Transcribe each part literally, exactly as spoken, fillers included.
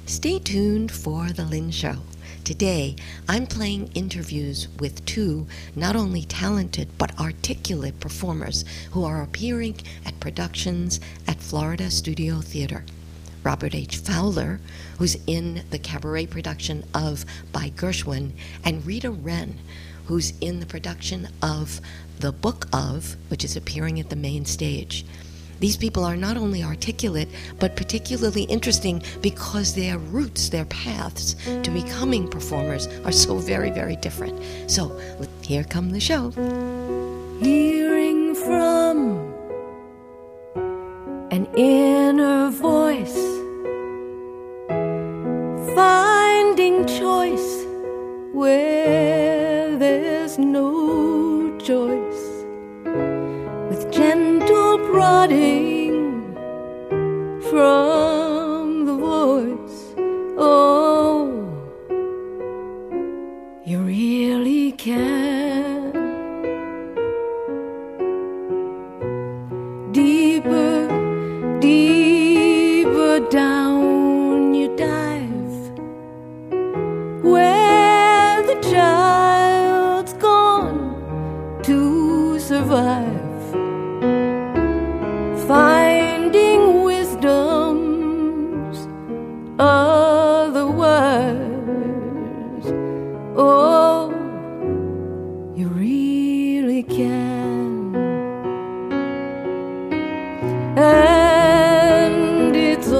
Stay tuned for The Lynn Show. Today, I'm playing interviews with two not only talented but articulate performers who are appearing at productions at Florida Studio Theater. Robert H. Fowler, who's in the cabaret production of By Gershwin, and Rita Wren, who's in the production of The Book of, which is appearing at the main stage. These people are not only articulate, but particularly interesting because their roots, their paths to becoming performers are so very, very different. So, here come the show. Hearing from an inner voice, finding choice where there's no choice. With gentle prodding from the voice, oh, you really can. Deeper, deeper down you dive, where the child's gone to survive. Finding wisdom's otherwise, oh, you really can. And it's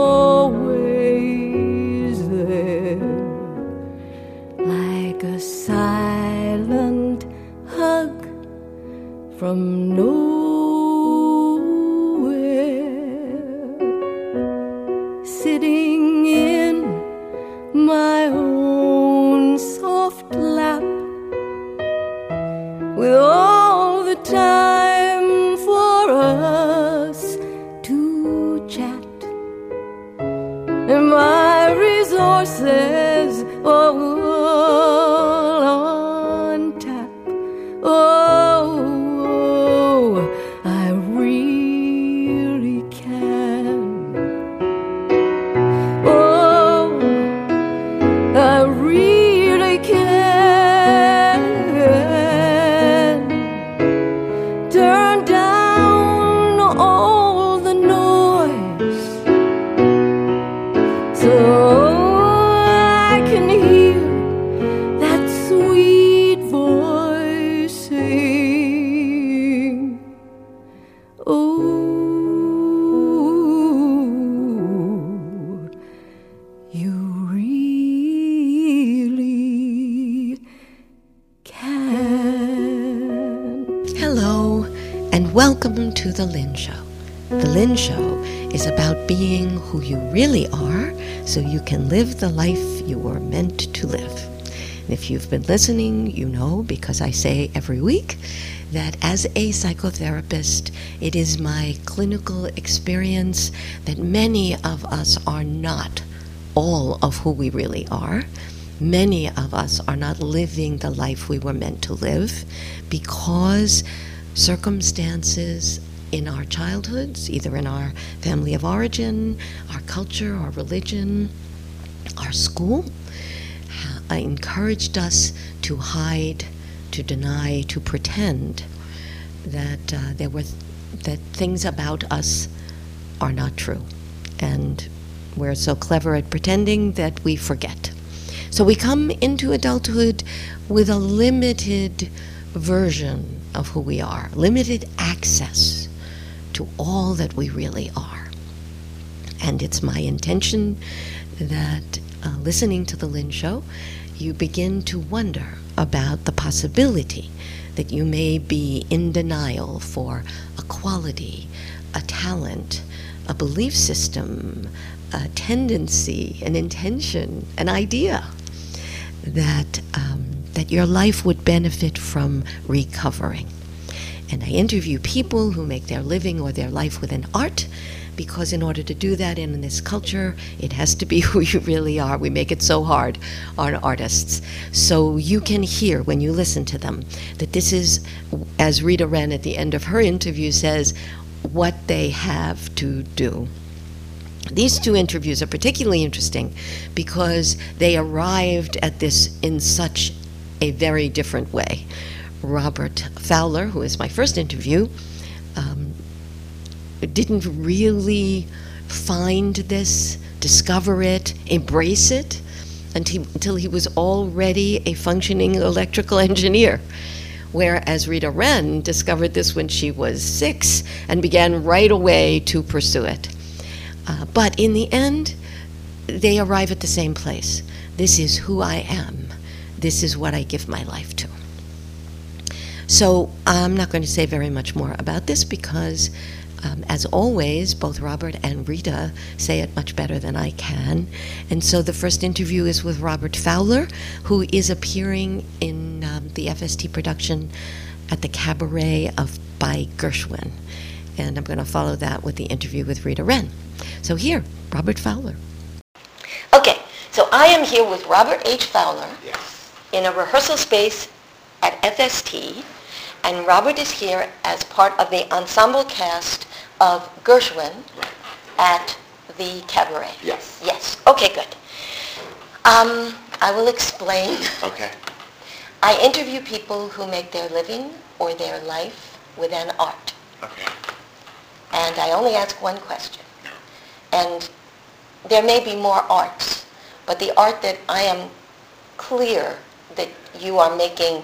always there, like a silent hug from nowhere. Sitting in my own soft lap, with all the time for us to chat, and my resources all on tap. Oh, I really can. Oh, I really can. Turn down all the noise so I can hear that sweet voice sing. Oh, you really can. Hello, and welcome to The Lynn Show. The Lynn Show is about being who you really are so you can live the life you were meant to live. And if you've been listening, you know, because I say every week, that as a psychotherapist, it is my clinical experience that many of us are not all of who we really are. Many of us are not living the life we were meant to live because circumstances in our childhoods, either in our family of origin, our culture, our religion, our school, uh, encouraged us to hide, to deny, to pretend that uh, there were th- that things about us are not true, and we're so clever at pretending that we forget. So we come into adulthood with a limited version of who we are, limited access to all that we really are. And it's my intention that uh, listening to The Lynn Show, you begin to wonder about the possibility that you may be in denial for a quality, a talent, a belief system, a tendency, an intention, an idea that um, that your life would benefit from recovering. And I interview people who make their living or their life within art, because in order to do that in this culture, it has to be who you really are. We make it so hard on artists. So you can hear when you listen to them that this is, as Rita Wren at the end of her interview says, what they have to do. these two interviews are particularly interesting because they arrived at this in such a very different way. Robert Fowler, who is my first interview, um, didn't really find this, discover it, embrace it until, until he was already a functioning electrical engineer. Whereas Rita Wren discovered this when she was six and began right away to pursue it. Uh, but in the end, they arrive at the same place. This is who I am. This is what I give my life to. So I'm not going to say very much more about this because, um, as always, both Robert and Rita say it much better than I can. And so the first interview is with Robert Fowler, who is appearing in um, the F S T production at the Cabaret of by Gershwin. And I'm going to follow that with the interview with Rita Wren. So here, Robert Fowler. Okay, so I am here with Robert H. Fowler Yes. in a rehearsal space at F S T, and Robert is here as part of the ensemble cast of Gershwin Right. at the Cabaret. Yes. Yes, okay, good. Um, I will explain. Okay. I interview people who make their living or their life within art, Okay. and I only ask one question. And there may be more arts, but the art that I am clear that you are making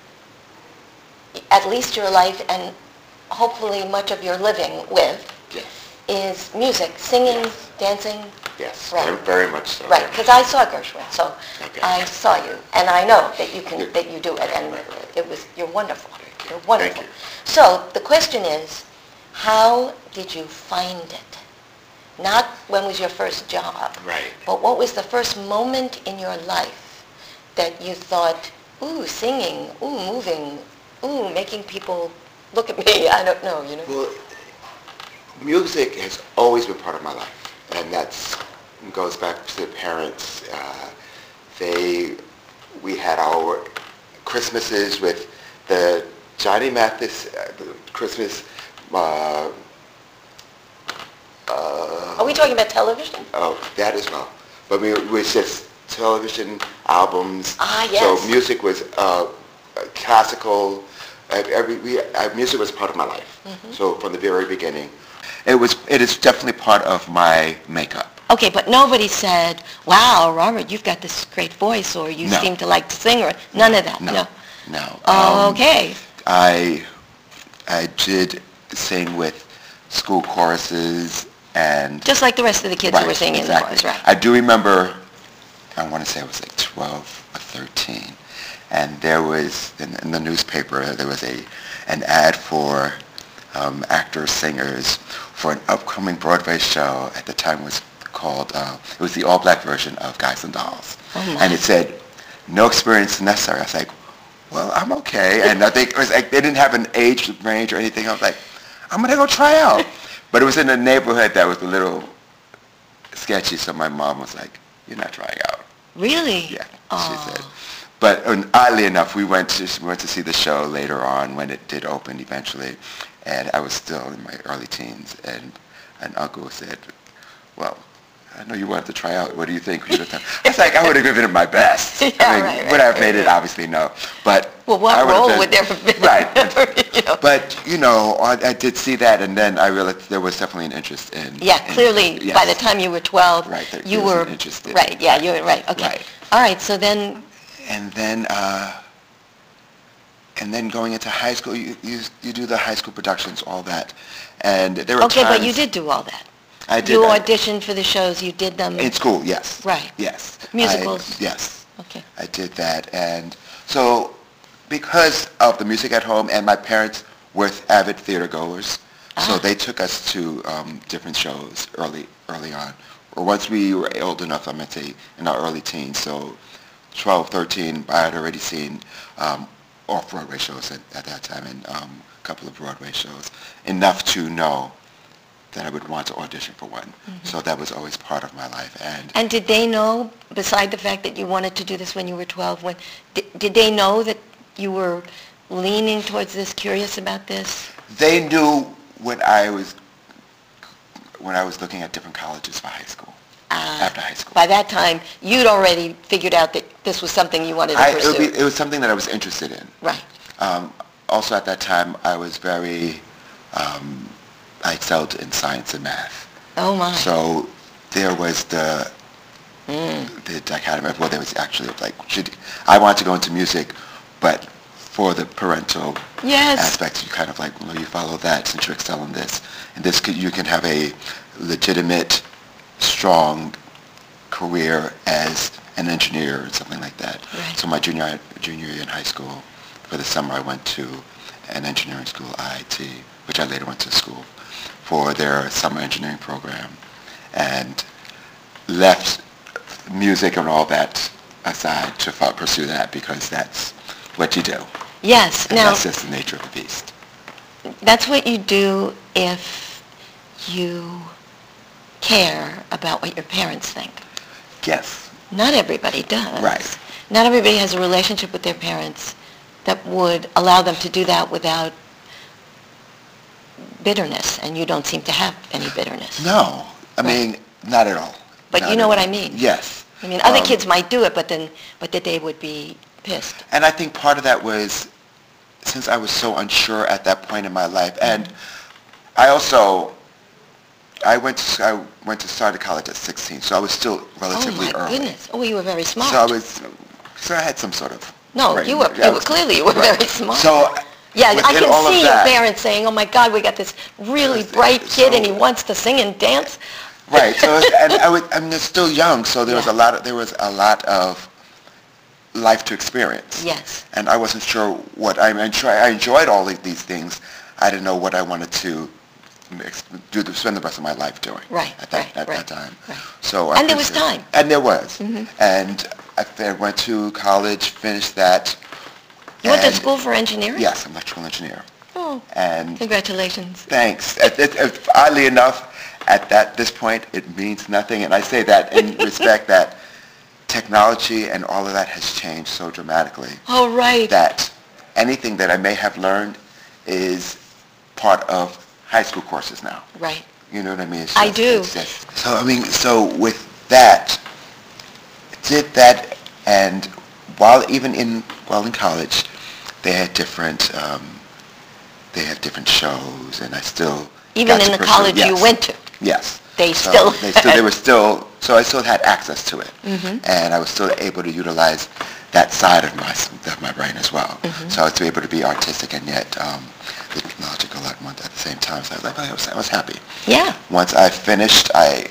at least your life and hopefully much of your living with Yes. is music, singing, Yes. dancing. Yes. Right. Very, very much so. Right, because I saw Gershwin, so Okay. I saw you, and I know that you can, Good. that you do it, and Right, right. it was, you're wonderful. Thank you. You're wonderful. Thank you. So the question is, how did you find it? Not when was your first job, Right. but what was the first moment in your life that you thought, ooh, singing, ooh, moving, ooh, making people look at me, I don't know, you know? Well, music has always been part of my life, and that's goes back to the parents. Uh, they, we had our Christmases with the Johnny Mathis uh, the Christmas. Uh, uh, Are we talking about television? Oh, that as well. But we, it was just television albums. Ah, yes. So music was uh, classical. Uh, every we, uh, music was part of my life. Mm-hmm. So from the very beginning, it was. It is definitely part of my makeup. Okay, but nobody said, wow, Robert, you've got this great voice, or you No. seem to like to sing, or none of that. No, No. no. Oh, Um, okay. I I did sing with school choruses and Just like the rest of the kids who were Right, singing exactly. in the chorus, right? I do remember, I want to say I was like twelve or thirteen, and there was, in, in the newspaper, there was a an ad for um, actors, singers, for an upcoming Broadway show. At the time was called, uh, it was the all-black version of Guys and Dolls. Oh, my. And it said, no experience necessary. I was like, well, I'm okay. And I think it was like, they didn't have an age range or anything. I was like, I'm going to go try out. But it was in a neighborhood that was a little sketchy, so my mom was like, you're not trying out. Really? Yeah, Oh. she said. But um, oddly enough, we went to we went to see the show later on when it did open eventually, and I was still in my early teens, and an uncle said, well, I know you wanted to try out. What do you think? I was like, I would have given it my best. Yeah, I mean, right, right, would I have made right, it? Obviously, no. But Well, what I would have role been- would there have been? Right. You know? But, you know, I, I did see that, and then I realized there was definitely an interest in... Yeah, in- clearly, yes. by the time you were twelve, Right, there- you there was were... an interest in- Right, yeah, you were, right, okay. Right. All right, so then, And then, uh, and then going into high school, you, you you do the high school productions, all that, and there were okay, times... but you did do all that. I did. You I- auditioned for the shows, you did them... in school, yes. Right. Yes. Musicals. I, yes. Okay. I did that, and so because of the music at home, and my parents were avid theater goers, so Ah. they took us to um, different shows early early on. Or once we were old enough, I'm going to say in our early teens, so twelve, thirteen, I had already seen um, off-Broadway shows at, at that time, and um, a couple of Broadway shows, enough to know that I would want to audition for one. Mm-hmm. So that was always part of my life. And And did they know, beside the fact that you wanted to do this when you were twelve, when did, did they know that you were leaning towards this, curious about this? they knew when I was when I was looking at different colleges for high school, Uh, after high school. By that time, you'd already figured out that this was something you wanted to I, it, pursue. would be, it was something that I was interested in. Right. Um, also at that time, I was very, um, I excelled in science and math. Oh my. So there was the Mm. the dichotomy of, well, there was actually like, should, I wanted to go into music, but for the parental Yes. aspects, you kind of like, well, you follow that since you excel in this. And this could, you can have a legitimate, strong career as an engineer or something like that. Right. So my junior junior year in high school, for the summer, I went to an engineering school, I I T, which I later went to school for their summer engineering program, and left music and all that aside to f- pursue that because that's what you do. Yes. And Now, that's just the nature of the beast. that's what you do if you care about what your parents think. Yes. Not everybody does. Right. Not everybody has a relationship with their parents that would allow them to do that without bitterness, and you don't seem to have any bitterness. No. I Right. mean, not at all. But Not you at know what all. I mean. Yes. I mean, other Um, kids might do it, but then, but that they would be pissed. And I think part of that was, since I was so unsure at that point in my life, and I also, I went to, I went to start college at sixteen, so I was still Oh relatively my early. goodness! Oh, you were very smart. So I was, so I had some sort of. no, brain. you were, Yeah, I you were was- clearly you were right. very smart. So yeah, I within can all of see your that- parents saying, "Oh my God, we got this really Yes, bright kid, so- and he wants to sing and dance." Right. So it's- and I, would, I mean, it's still young, so there was Yeah. a lot of there was a lot of life to experience. Yes. And I wasn't sure what I enjoy. I enjoyed all of these things. I didn't know what I wanted to ex- do to spend the rest of my life doing. Right, At that right, at right, that time. right. So I And there was considered- time. And there was. Mhm. And I fi- went to college, finished that. You went to and- school for engineering? Yes, I'm an electrical engineer. Oh, And congratulations. thanks. It, it, it, oddly enough, at that this point, it means nothing, and I say that in respect that technology and all of that has changed so dramatically Oh, right. that anything that I may have learned is part of high school courses now. Right. You know what I mean? It's I just- do. it's just- so I mean, so with that, did that, and while even in while in college, they had different um, they had different shows, and I still Even got in to the pursue- college you yes. went to. Yes. They So still they still they were still so I still had access to it, Mhm. and I was still able to utilize that side of my of my brain as well. Mhm. So I was able to be artistic and yet um, logical at one at the same time. So I was like, I was, I was happy. Yeah. Once I finished, I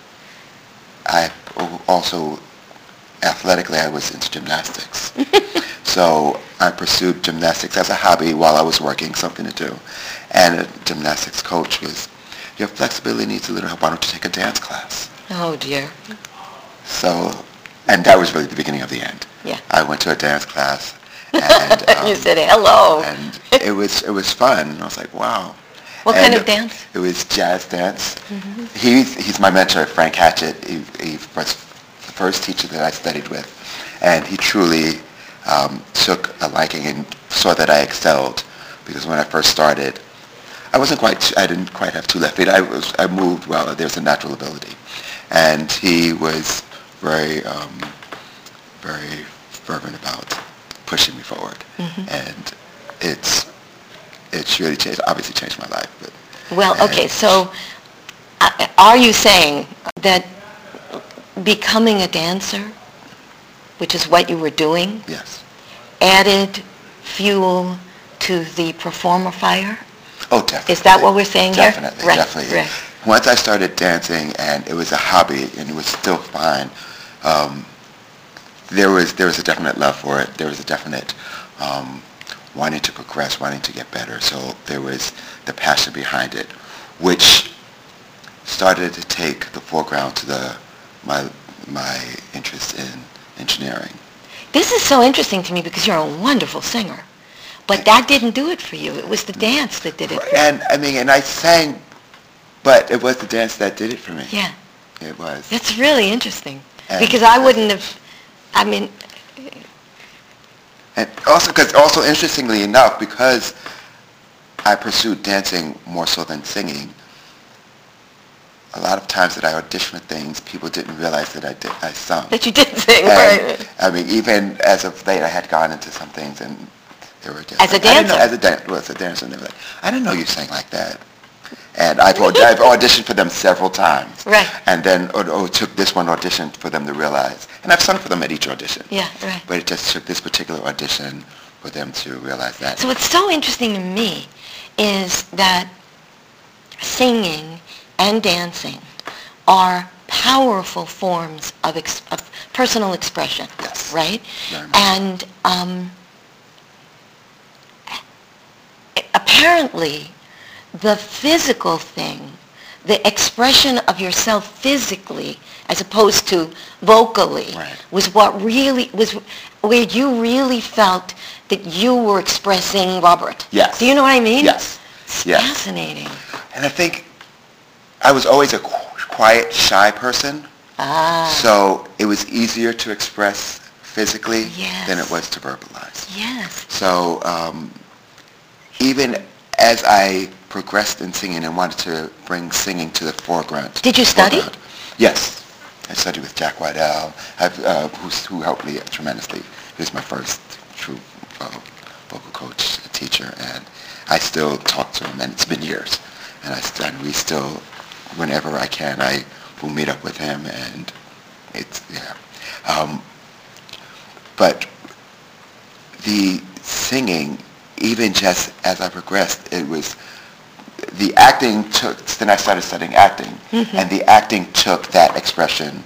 I also athletically I was into gymnastics. So I pursued gymnastics as a hobby while I was working, something to do. And a gymnastics coach was, your flexibility needs a little help. Why don't you take a dance class? Oh, dear. So, and that was really the beginning of the end. Yeah. I went to a dance class, and um, You said hello. and it was it was fun. And I was like, wow. What And kind of dance? It was jazz dance. He's he's my mentor, Frank Hatchett. He, he was the first teacher that I studied with, and he truly um, took a liking and saw that I excelled, because when I first started, I wasn't quite, I didn't quite have two left feet. I was, I moved well. There's a natural ability, and he was very, um, very fervent about pushing me forward, Mhm. and it's, it's really changed. Obviously, changed my life. But Well, and- okay, so uh, are you saying that becoming a dancer, which is what you were doing, Yes. added fuel to the performer fire? Oh, definitely. Is that what we're saying here? Definitely, Right, definitely. right. Once I started dancing, and it was a hobby, and it was still fine, um, there was there was a definite love for it. There was a definite um, wanting to progress, wanting to get better. So there was the passion behind it, which started to take the foreground to the my my interest in engineering. This is so interesting to me because you're a wonderful singer. But that didn't do it for you. It was the dance that did it for you. And I mean, and I sang, but it was the dance that did it for me. Yeah. It was. That's really interesting. And Because I wouldn't have, I mean, And also, because also interestingly enough, because I pursued dancing more so than singing, a lot of times that I auditioned for things, people didn't realize that I did, I sung. That you did sing, And, right? I mean, even as of late, I had gone into some things and they were just As a like, I didn't know, dancer? as a dancer, well, as a dancer, and they were like, I didn't know you sang like that. And I've, aud- I've auditioned for them several times. Right. And then oh, oh, it took this one audition for them to realize. And I've sung for them at each audition. Yeah, right. But it just took this particular audition for them to realize that. So what's so interesting to me is that singing and dancing are powerful forms of, ex- of personal expression, Yes. right? Very much. And um, apparently, the physical thing, the expression of yourself physically, as opposed to vocally, Right. was what really was where you really felt that you were expressing Robert. Yes. Do you know what I mean? Yes. It's Yes. fascinating. And I think I was always a qu- quiet, shy person. Ah. So it was easier to express physically Yes. than it was to verbalize. Yes. So um, even as I progressed in singing and wanted to bring singing to the foreground. Did you study? foreground- Yes. I studied with Jack Whitell, I've, uh, who's, who helped me tremendously. He was my first true uh, vocal coach, teacher, and I still talk to him, and it's been years. And, I st- and we still, whenever I can, I will meet up with him, and it's, yeah. Um, but the singing, even just as I progressed, it was, the acting took, then I started studying acting, Mm-hmm. and the acting took that expression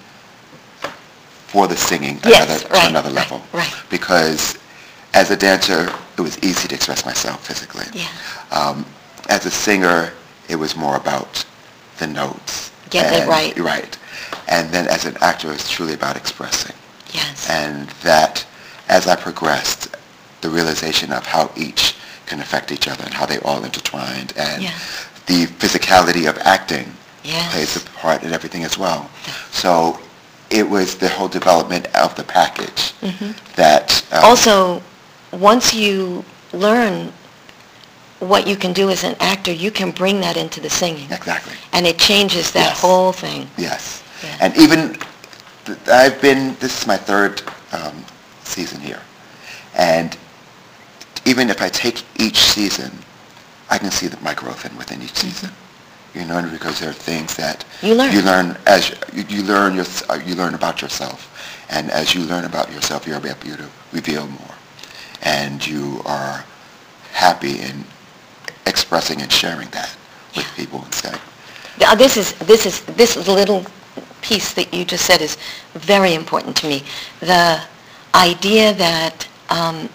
for the singing Yes, another, right, to another right, level. right. Because as a dancer, it was easy to express myself physically. Yeah. Um, as a singer, it was more about the notes. Getting it and- right. Right. And then as an actor, it's truly about expressing. Yes. And that, as I progressed, the realization of how each can affect each other and how they all intertwined, and Yeah. the physicality of acting Yes. plays a part in everything as well. So it was the whole development of the package that... um, Also, once you learn what you can do as an actor, you can bring that into the singing. Exactly. And it changes that Yes. whole thing. Yes. Yeah. And even, th- I've been, this is my third um, season here. And even if I take each season, I can see that my growth in within each season. You know, because there are things that You learn. you learn as you, you learn your, uh, you learn about yourself, and as you learn about yourself, you're able to reveal more, and you are happy in expressing and sharing that with Yeah. people instead. Now, this is this is this little piece that you just said is very important to me. The idea that um,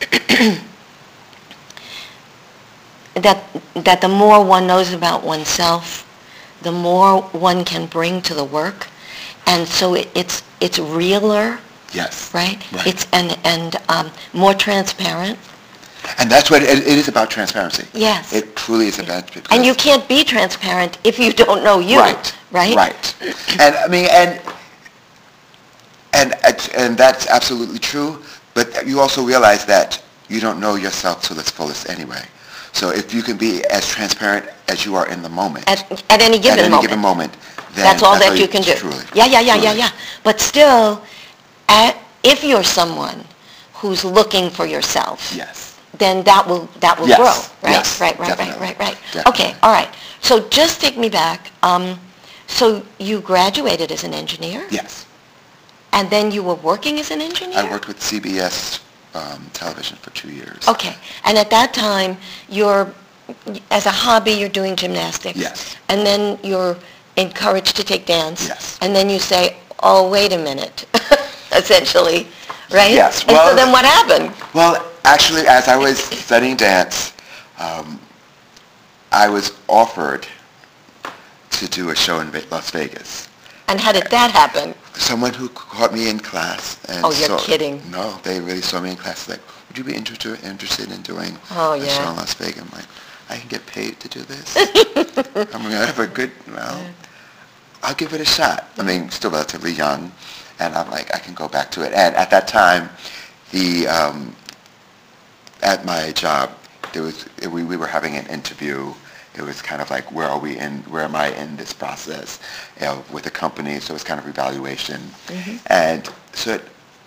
that that the more one knows about oneself, the more one can bring to the work, and so it, it's it's realer, Yes. right? Right. It's and and um, more transparent. And that's what it, it is about, transparency. Yes. It truly is about. because- And you can't be transparent if you don't know you. Right. Right. Right. And I mean, and and and that's absolutely true. But you also realize that you don't know yourself to its fullest anyway. So if you can be as transparent as you are in the moment, At, at any given at any moment. given moment, then That's all that how you can do. Truly. Yeah, yeah, yeah, yeah, truly. yeah. But still, at, if you're someone who's looking for yourself, Yes. then that will that will Yes, grow, right? yes, right, right, right, definitely, right, right. definitely. Okay, all right. So just take me back. Um, so you graduated as an engineer, Yes. and then you were working as an engineer? I worked with C B S um, television for two years. Okay, and at that time, you're, as a hobby, you're doing gymnastics. Yes. And then you're encouraged to take dance. Yes. And then you say, oh, wait a minute, essentially, right? Yes, And so well- then what happened? Well, actually, as I was studying dance, um, I was offered to do a show in Ve- Las Vegas. And how did that happen? Someone who caught me in class. And Oh, you're saw, kidding. No, they really saw me in class. Like, would you be interested interested in doing Oh, a yeah. show in Las Vegas? I'm like, I can get paid to do this. I'm gonna have a good. Well, I'll give it a shot. I mean, still relatively young, and I'm like, I can go back to it. And at that time, the um, at my job, there was we, we were having an interview, it was kind of like, where are we in, where am I in this process uh, with the company? So it was kind of evaluation. Mm-hmm. And so it,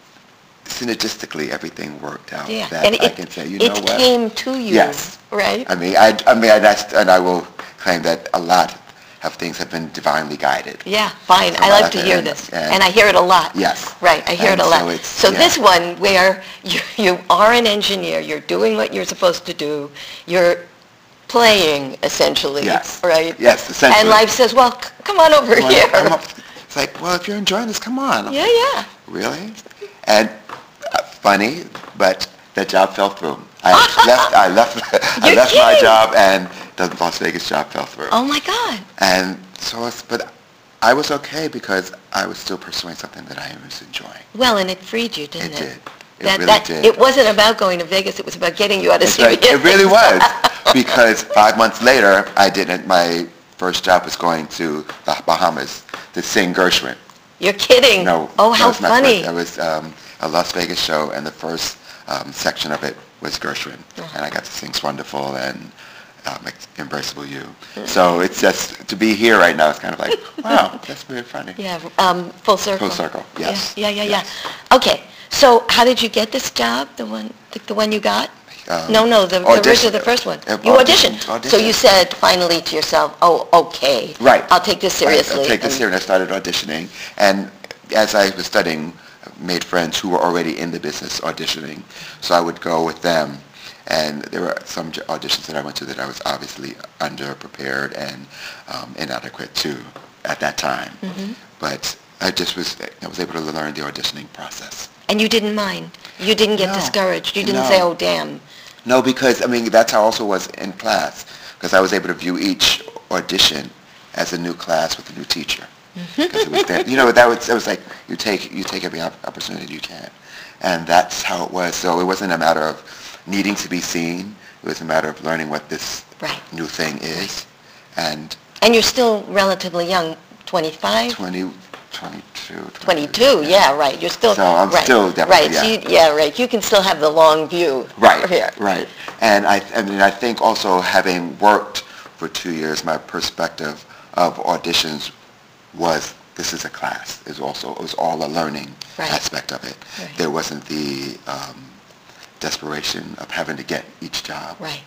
synergistically, everything worked out. Yeah. That And I it, can say, you it know what? came to you, yes. right? I mean, I, I mean, and, that's, and I will claim that a lot of things have been divinely guided. Yeah, fine. So I like I- to hear and- this. and- And I hear it a lot. Yes. Right, I hear And it a so lot. it's- So yeah. this one, where you, you are an engineer, you're doing what you're supposed to do, you're playing, essentially, Yes. right? Yes, essentially. And life says, well, c- come on over Well, here. I'm up- it's like, well, if you're enjoying this, come on. I'm Yeah, like, yeah. Really? And uh, funny, but the job fell through. I left. I left. I You're left my kidding. job, and the Las Vegas job fell through. Oh, my God. And so, it's, but I was okay because I was still pursuing something that I was enjoying. Well, and it freed you, didn't It it? did. It that, really that, did. It wasn't about going to Vegas. It was about getting you out of It's C B S. like, it really was, because five months later, I didn't. My first job was going to the Bahamas to sing Gershwin. You're kidding. No. Oh, that how was my funny. First, that was um, a Las Vegas show, and the first um, section of it was Gershwin, Uh-huh. and I got to sing "Wonderful" and um, "Embraceable You." So it's just to be here right now. It's kind of like, wow, that's very funny. Yeah, um, full circle. Full circle. Yes. Yeah, yeah, yeah, Yes. yeah. Okay, so how did you get this job? The one, the, the one you got? Um, no, no, the, the audition- original, the first one. uh, You auditioned. auditioned, So you auditioned. said finally to yourself, "Oh, okay. Right. I'll take this seriously." I, I take this and- seriously. I started auditioning, and as I was studying, I made friends who were already in the business auditioning. So I would go with them, and there were some j- auditions that I went to that I was obviously underprepared and um, inadequate to at that time. Mm-hmm. But I just was I was able to learn the auditioning process. And you didn't mind. You didn't get No. discouraged. You didn't No. say, "Oh, damn." No, because I mean that's how I also was in class, because I was able to view each audition as a new class with a new teacher. Because it was that, you know, that was it was like you take you take every op- opportunity you can, and that's how it was. So it wasn't a matter of needing to be seen. It was a matter of learning what this Right. new thing is, and And you're still relatively young, twenty-five? twenty, twenty-two, twenty-two, yeah, right. You're still So I'm right, still definitely, right. So yeah. you, yeah, right. You can still have the long view. Right, Here. right. And I, I mean, I think also having worked for two years, my perspective of auditions was this is a class. It was also it was all a learning Right. aspect of it. Right. There wasn't the um, desperation of having to get each job. Right.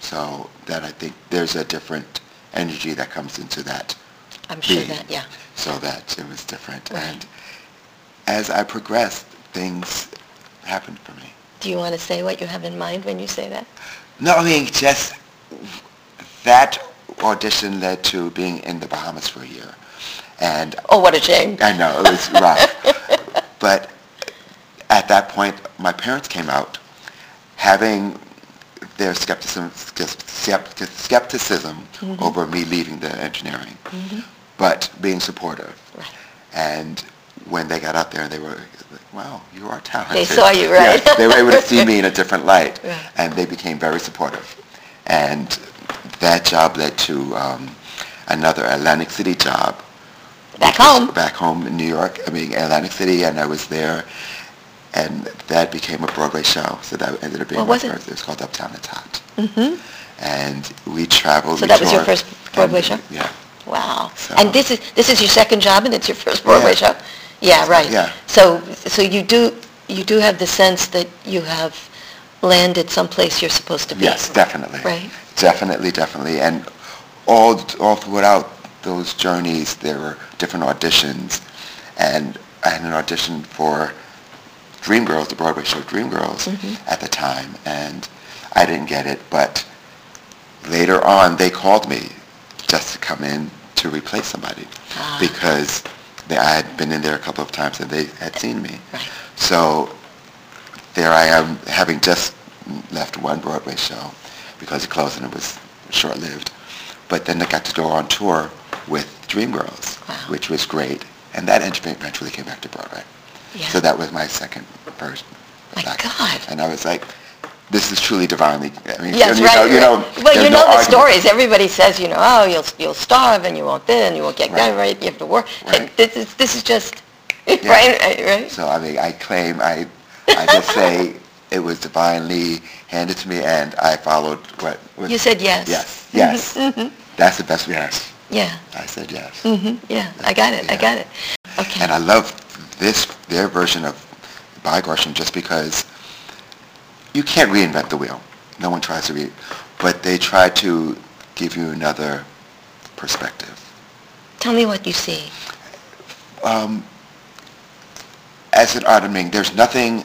So that I think there's a different energy that comes into that. I'm sure being. that, yeah. So that it was different. Right. And as I progressed, things happened for me. Do you want to say what you have in mind when you say that? No, I mean, just that audition led to being in the Bahamas for a year. And Oh, what a shame. I know, it was rough. But at that point, my parents came out having their skepticism, skept- skepticism Mm-hmm. over me leaving the engineering, but being supportive. Right. And when they got out there, they were like, wow, you are talented. They saw you, right? Yes, they were able to see me in a different light, Right. and they became very supportive. And that job led to um, another Atlantic City job. Back which was home. Back home in New York, I mean, Atlantic City, and I was there, and that became a Broadway show. So that ended up being What my was it? first. It was called Uptown It's Hot. Mm-hmm. And we traveled. So we that was your toured, first Broadway and- show? Yeah. Wow. So- And this is this is your second job, and it's your first Broadway Yeah. show. Yeah, right. Yeah. So so you do you do have the sense that you have landed someplace you're supposed to be. Yes, definitely. Right. Definitely, definitely. And all all throughout those journeys, there were different auditions. And I had an audition for Dreamgirls, the Broadway show Dreamgirls, at the time. And I didn't get it. But later on, they called me just to come in to replace somebody. Ah. Because they, I had been in there a couple of times and they had seen me. Right. So there I am, having just left one Broadway show because it closed and it was short-lived. But then I got to go on tour with Dreamgirls, Wow. which was great. And that eventually came back to Broadway. Yeah. So that was my second version. My back. God. And I was like, this is truly divinely. I mean, Yes, you right. know, you know, right. Well, you there's know no the argument. stories. Everybody says, you know, oh, you'll you'll starve and you won't this and you won't get that Right. right. You have to work. Right. And this is this is just Yeah. right, right, right. So I mean, I claim, I, I just say, it was divinely handed to me, and I followed what was... You said yes. Yes, yes. Mm-hmm. That's the best yes. Yeah. I said yes. Mm-hmm. Yeah, I got it. Yeah. I got it. Okay. And I love this, their version of By Gershwin, just because you can't reinvent the wheel. No one tries to re... But they try to give you another perspective. Tell me what you see. Um, as an artist, I mean, there's nothing...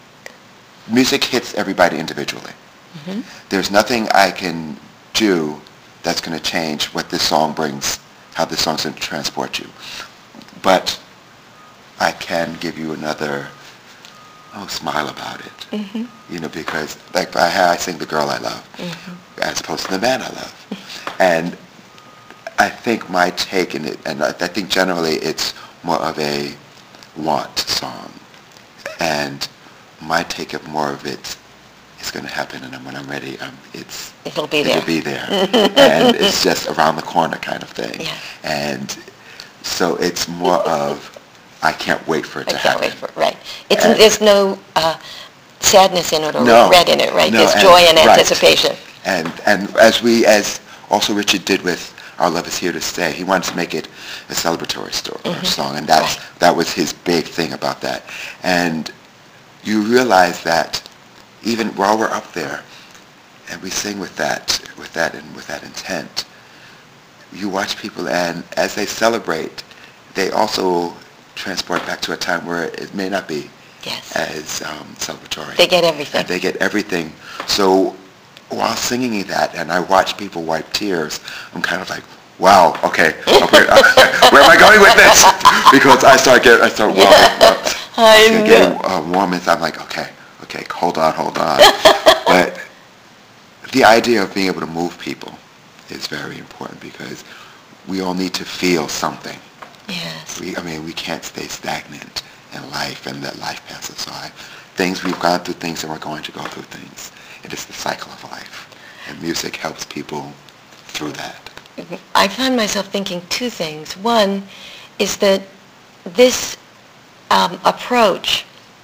Music hits everybody individually. Mm-hmm. There's nothing I can do that's going to change what this song brings, how this song's going to transport you. But I can give you another, oh, smile about it. Mm-hmm. You know, because like I, I sing The Girl I Love, mm-hmm. as opposed to The Man I Love. And I think my take in it, and I, I think generally it's more of a want song. And my take of more of it is going to happen, and when I'm ready, um, it's it'll be there. It'll be there, and it's just around the corner kind of thing. Yeah. And so it's more of I can't wait for it I to can't happen. wait for it. Right. It's there's no uh, sadness in it or no, regret in it. Right. No, There's and, joy and right. anticipation. And and as we as also Richard did with Our Love Is Here to Stay, he wanted to make it a celebratory story, mm-hmm. song, and that's right. that was his big thing about that. And you realize that even while we're up there and we sing with that with that and with that intent, you watch people, and as they celebrate, they also transport back to a time where it may not be yes. as um, celebratory. They get everything. And they get everything. So while singing that, and I watch people wipe tears, I'm kind of like, wow, okay, where, where am I going with this? Because I start getting, I start warming up. I I getting uh, warm, and I'm like, okay, okay, hold on, hold on. But the idea of being able to move people is very important, because we all need to feel something. Yes. We, I mean, we can't stay stagnant in life and let life pass us by. Things, we've gone through things and we're going to go through things. It is the cycle of life. And music helps people through that. I find myself thinking two things. One is that this um, approach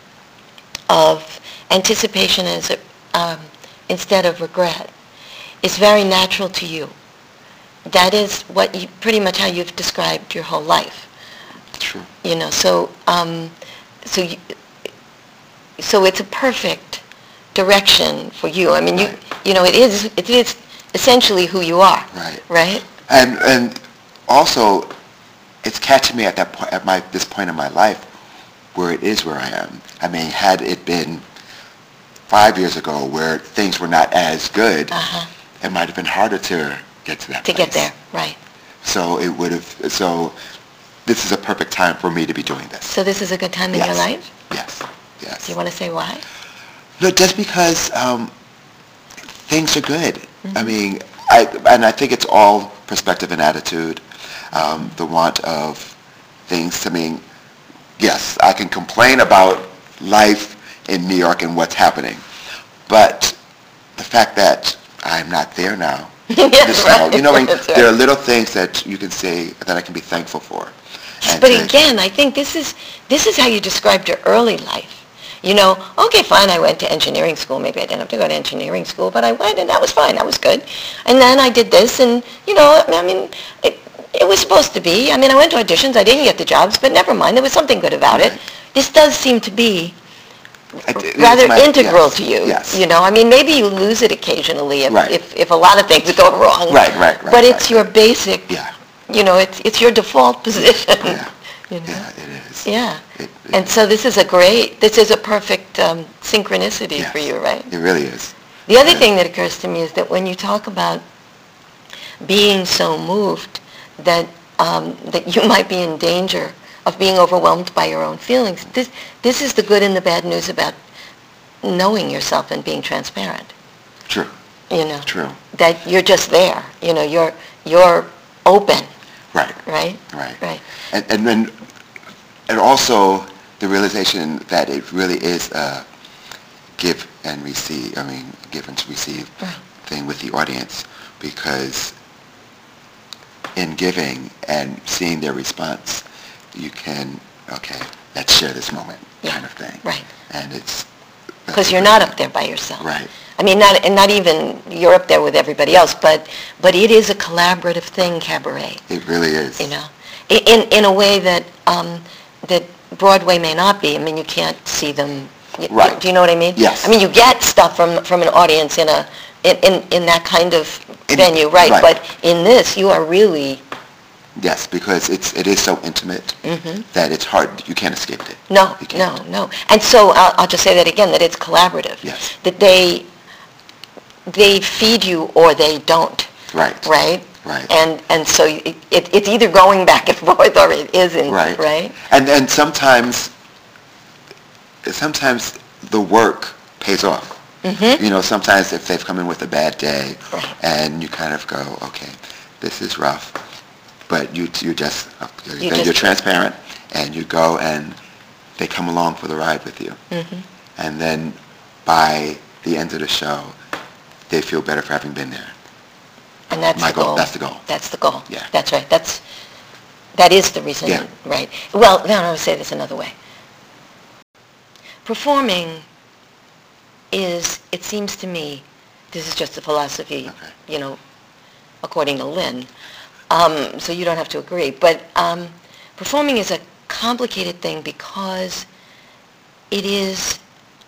of anticipation as a, um, instead of regret is very natural to you. That is what you, pretty much how you've described your whole life. True. You know, so um, so you, so it's a perfect direction for you. I mean, you right. you know, it is it is essentially who you are. Right. Right. And and also, it's catching me at that point, at my this point in my life, where it is where I am. I mean, had it been five years ago where things were not as good, uh-huh. it might have been harder to get to that to place. get there, right. So it would have, so this is a perfect time for me to be doing this. So this is a good time in yes. your life? Yes, yes. Do you want to say why? No, just because um, things are good. Mm-hmm. I mean, I, and I think it's all perspective and attitude, um, the want of things. I mean, yes, I can complain about life in New York and what's happening, but the fact that I'm not there now, yes, right. you know, I mean, right. there are little things that you can say that I can be thankful for. And but to, again, I think this is this is how you described your early life. You know, okay, fine, I went to engineering school. Maybe I didn't have to go to engineering school, but I went, and that was fine. That was good. And then I did this, and, you know, I mean, it, it was supposed to be. I mean, I went to auditions. I didn't get the jobs, but never mind. There was something good about right. it. This does seem to be I, rather my, integral yes, to you. Yes. You know, I mean, maybe you lose it occasionally if, right. if, if a lot of things go wrong. Right, right, right. But it's right. your basic, yeah. you know, it's it's your default position. Yeah. You know? Yeah, it is. Yeah. It, it, and so this is a great, this is a perfect um, synchronicity yes, for you, right? It really is. The other yeah. thing that occurs to me is that when you talk about being so moved that um, that you might be in danger of being overwhelmed by your own feelings, this this is the good and the bad news about knowing yourself and being transparent. True. You know. True. That you're just there. You know, you're you're open. Right. Right? Right. Right. And and then and also the realization that it really is a give and receive, I mean, give and receive right. thing with the audience, because in giving and seeing their response, you can, okay, let's share this moment yeah. kind of thing. Right. And it's because you're not up there by yourself. Right. I mean, not and not even you're up there with everybody else, but but it is a collaborative thing, cabaret. It really is. You know, I- in in a way that um, that Broadway may not be. I mean, you can't see them. y- Right. Do you know what I mean? Yes. I mean, you get stuff from from an audience in a in in, in that kind of In- venue, right? right. But in this, you are really Yes, because it's it is so intimate that it's hard. You can't escape it. Mm-hmm. no, You no, can't. no. And so I'll, I'll just say that again, that it's collaborative. Yes. That they they feed you or they don't. Right. Right? Right. And and so it, it, it's either going back and forth or it isn't, Right. right? And and sometimes, sometimes the work pays off. Mm-hmm. You know, sometimes if they've come in with a bad day, Right. and you kind of go, okay, this is rough, but you you just you're, You you're just- transparent, and you go and they come along for the ride with you, Mm-hmm. and then by the end of the show, they feel better for having been there. And that's My the goal- goal. that's the goal. That's the goal. Yeah. That's right. That's, that is the reason, Yeah. right? Well, now I'll say this another way. Performing is, it seems to me, this is just a philosophy, Okay. you know, according to Lynn, um, so you don't have to agree, but um, performing is a complicated thing because it is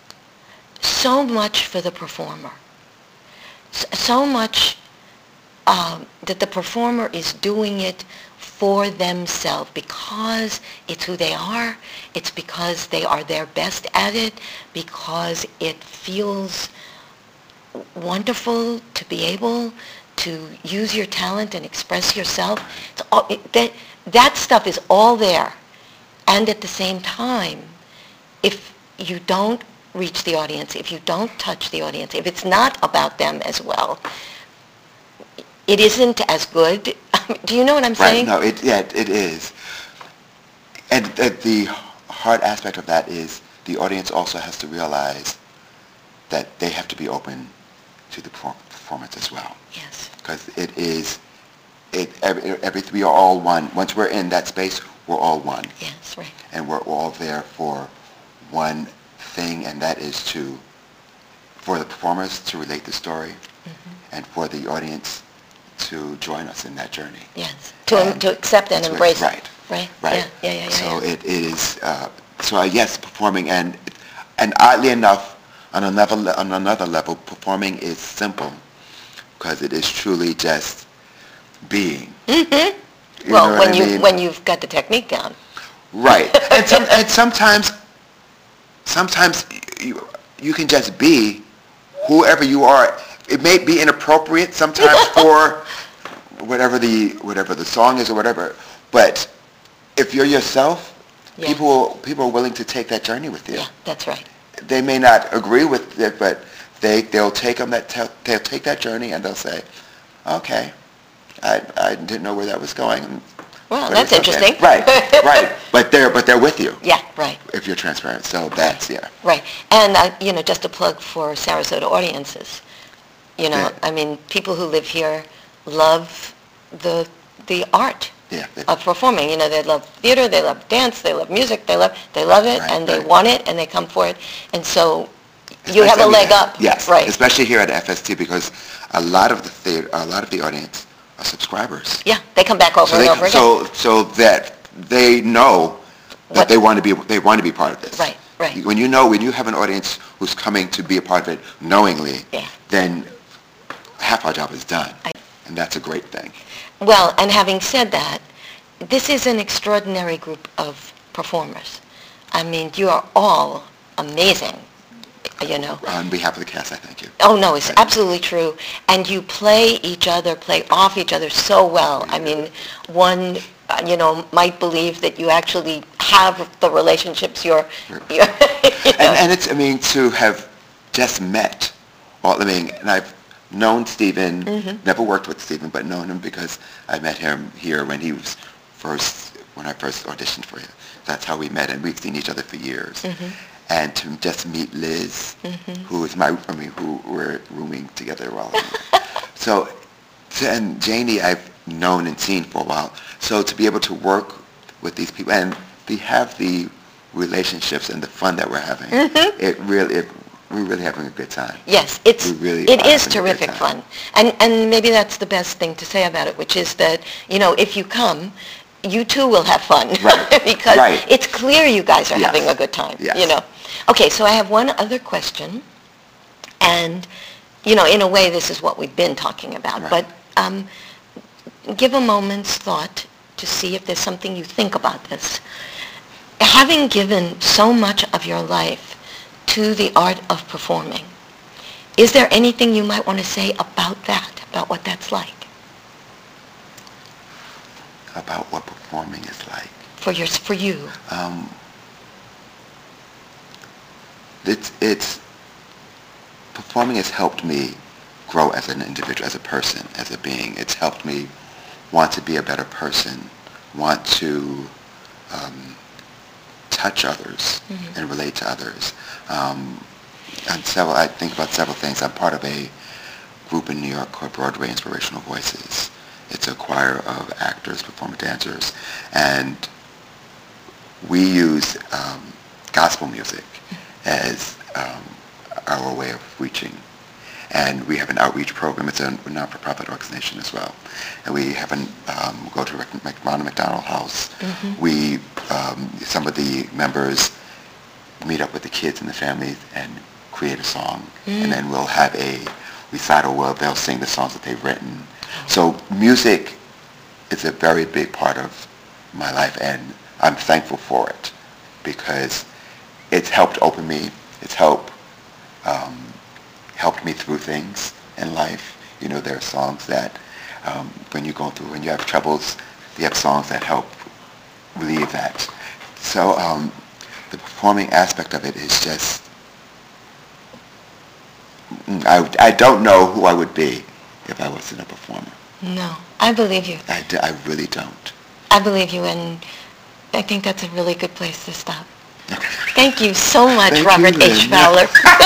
so much for the performer. S- So much um, that the performer is doing it for themselves because it's who they are, it's because they are their best at it, because it feels wonderful to be able to use your talent and express yourself. It's all, it, that, that stuff is all there. And at the same time, if you don't reach the audience, if you don't touch the audience, if it's not about them as well, it isn't as good. Do you know what I'm Right. saying? No. It yeah. It is. And the, the hard aspect of that is the audience also has to realize that they have to be open to the perform- performance as well, Yes. because it is it every, every we are all one. Once we're in that space, we're all one, Yes, right. and we're all there for one thing, and that is to for the performers to relate the story, and for the audience to join us in that journey. Yes. To, And to accept and that's what- embrace right, it. Right. Right. Yeah, yeah, yeah. yeah, So yeah. it is. Uh, so uh, yes, performing, and and oddly enough, on another le- on another level, performing is simple because it is truly just being. Mm-hmm. You Well, know what when I you mean? when you've got the technique down. Right. And, some, and sometimes, sometimes you, you can just be whoever you are. It may be inappropriate sometimes for whatever the whatever the song is or whatever, but if you're yourself, Yeah. people people are willing to take that journey with you. Yeah, that's right. They may not agree with it, but they they'll take them that te- they'll take that journey and they'll say, okay, I I didn't know where that was going. Well, But that's it's okay. interesting. Right, right. But they're but they're with you Yeah, right, if you're transparent. So that's yeah. right. And, uh, you know, just a plug for Sarasota audiences. You know, Yeah. I mean, people who live here love the the art Yeah. they- of performing. You know, they love theater, they love dance, they love music, they love they love it, Right, and they right. want it, and they come for it. And so you have a Especially- leg up. Yes, Right. especially here at F S T because a lot of the theater, a lot of the audience are subscribers. Yeah, they come back over So and they over again. so so that they know that What- they want to be they want to be part of this. Right, right. When you know when you have an audience who's coming to be a part of it knowingly, Yeah. then half our job is done, I- and that's a great thing. Well, and having said that, this is an extraordinary group of performers. I mean, you are all amazing, you know. On behalf of the cast, I thank you. Oh, no, it's absolutely true. And you play each other, play off each other so well. I mean, one, uh, you know, might believe that you actually have the relationships you're, you're you know. And, and it's, I mean, to have just met, all, I mean, and I've known Stephen, Mm-hmm. never worked with Stephen, but known him because I met him here when he was first, when I first auditioned for him. That's how we met, and we've seen each other for years. Mm-hmm. And to just meet Liz, who is my, I mean, who we're rooming together while So, so, and Janie I've known and seen for a while. So to be able to work with these people and we have the relationships and the fun that we're having, Mm-hmm. it really, it we're really having a good time. Yes, it's We really it are is having a good terrific time. fun, and and maybe that's the best thing to say about it, which is that, you know, if you come, you too will have fun, Right. because Right. it's clear you guys are Yes. having a good time. Yes. You know. Okay, so I have one other question, and you know, in a way, this is what we've been talking about, Right. but um, give a moment's thought to see if there's something you think about this. Having given so much of your life to the art of performing, is there anything you might want to say about that, about what that's like About what performing is like. for your, for you? Um, it's, it's, performing has helped me grow as an individual, as a person, as a being. It's helped me want to be a better person, want to um, touch others Mm-hmm. and relate to others. Um, and several, I think about several things. I'm part of a group in New York called Broadway Inspirational Voices. It's a choir of actors, performer dancers, and we use um, gospel music as um, our way of reaching. And we have an outreach program. It's a non-for-profit organization as well. And we have an, um, we go to Ronald McDonald House. Mm-hmm. We, um, some of the members meet up with the kids and the families and create a song. Mm. And then we'll have a recital where they'll sing the songs that they've written. So music is a very big part of my life, and I'm thankful for it because it's helped open me. It's helped um, helped me through things in life. You know, there are songs that um, when you go through, when you have troubles, you have songs that help relieve that. So um, the performing aspect of it is just, I, I don't know who I would be if I wasn't a performer. No, I believe you. I, d- I really don't. I believe you, and I think that's a really good place to stop. Thank you so much, Thank Robert you, H. Lynn. Fowler.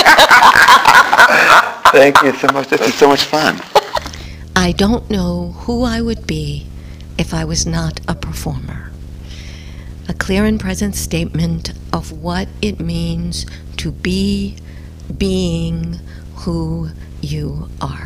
Thank you so much. This is so much fun. I don't know who I would be if I was not a performer. A clear and present statement of what it means to be being who you are.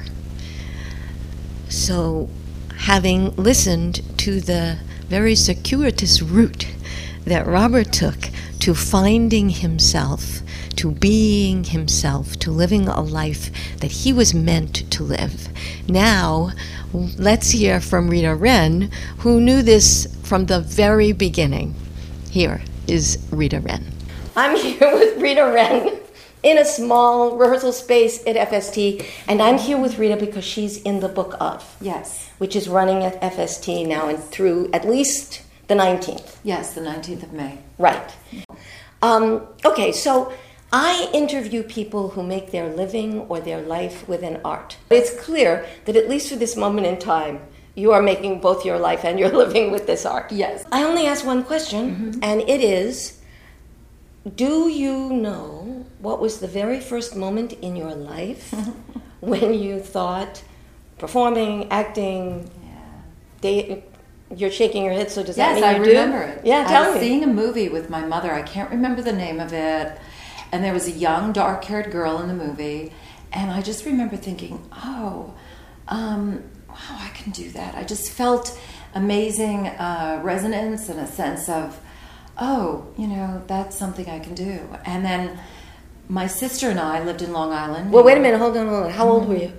So, having listened to the very circuitous route that Robert took to finding himself, to being himself, to living a life that he was meant to live. Now, let's hear from Rita Wren, who knew this from the very beginning. Here is Rita Wren. I'm here with Rita Wren in a small rehearsal space at F S T, and I'm here with Rita because she's in the Book of. Yes. Which is running at F S T now and through at least the nineteenth. Yes, the nineteenth of May. Right. Um, okay, so I interview people who make their living or their life within art. It's clear that at least for this moment in time, you are making both your life and your living with this art. Yes. I only ask one question, mm-hmm. and it is, do you know what was the very first moment in your life when you thought performing, acting, Yeah. they, you're shaking your head, so does Yes, that mean I you do? remember it. Yeah, tell I was me. seeing a movie with my mother. I can't remember the name of it. And there was a young, dark-haired girl in the movie. And I just remember thinking, oh, um, wow, I can do that. I just felt amazing uh, resonance and a sense of, oh, you know, that's something I can do. And then my sister and I lived in Long Island. Well, wait a minute, hold on, hold on. How old were you?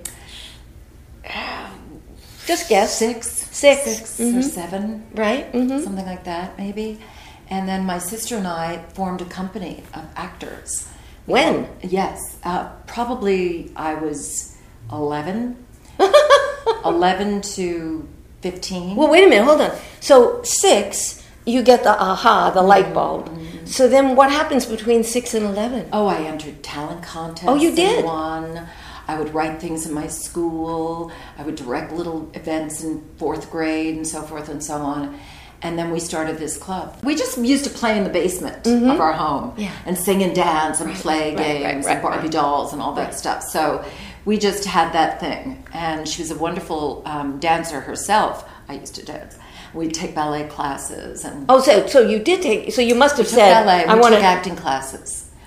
Just guess. Six. Six. Six Mhm. or seven. Right? Mm-hmm. Something like that, maybe. And then my sister and I formed a company of actors. When? Yes. Uh, probably I was eleven. eleven to fifteen. Well, wait a minute, hold on. So six, you get the aha, the light bulb. Mm-hmm. So then what happens between six and eleven? Oh, I entered talent contests. Oh, you did? And won. I would write things in my school. I would direct little events in fourth grade and so forth and so on. And then we started this club. We just used to play in the basement Mm-hmm. of our home Yeah. and sing and dance and play right, right, games right, and Barbie right. dolls and all that Right. stuff. So we just had that thing. And she was a wonderful um, dancer herself. I used to dance. We'd take ballet classes and Oh, so so you did take, so you must have took said, ballet. We I want took to, acting classes.